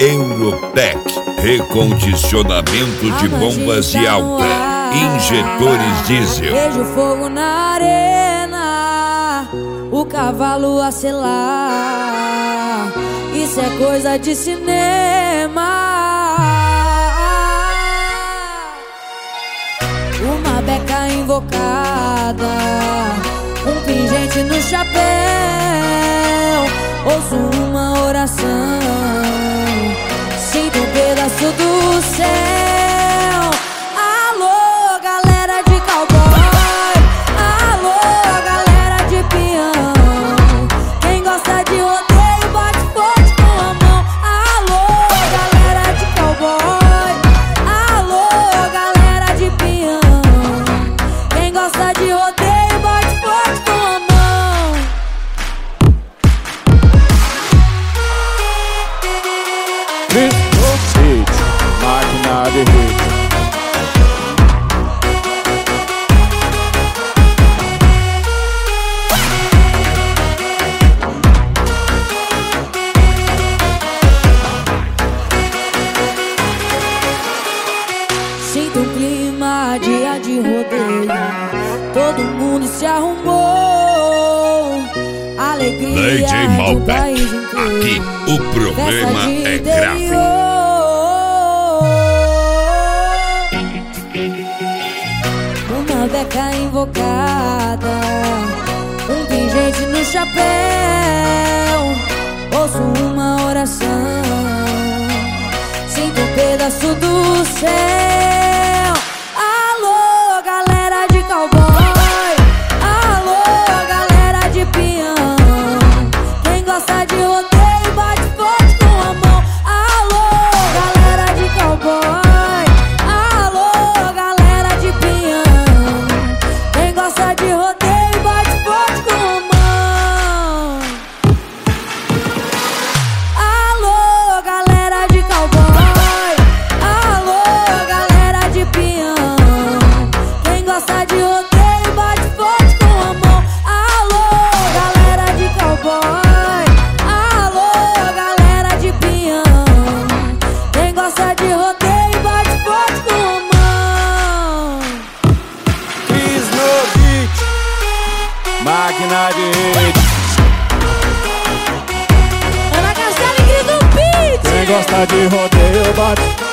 Eurotec, recondicionamento de bombas de alta, injetores diesel. Vejo fogo na arena, o cavalo a selar. Isso é coisa de cinema. Uma beca invocada, um pingente no chapéu. Ouço uma oração, sinto um pedaço do céu. Alô, galera de cowboy, alô, galera de peão. Quem gosta de rodeio bate forte com a mão. Alô, galera de cowboy, alô, galera de peão. Quem gosta de rodeio bate forte com a mão. Máquina de hit. Sinto um clima, dia de rodeio. Todo mundo se arrumou. Alegria DJ do Malbec, país inteiro. aqui o problema é grave. Uma beca invocada, um pingente no chapéu. Ouço uma oração, sinto um pedaço do céu. Alô, galera de cowboy, alô, galera de peão. Quem gosta de rodeio bate forte com a mão. Alô, galera de cowboy, alô, galera de peão. Quem gosta de rodeio bate forte com a mão. Alô, galera de cowboy, alô, galera de peão. Quem gosta de rodeio bate forte com a mão. Alô, galera de cowboy, alô, galera de peão. Quem gosta de rodeio bate forte com a mão. Cris no beat. Máquina de hit. Ana Castela e Cris no beat. Quem gosta de rodeio bate.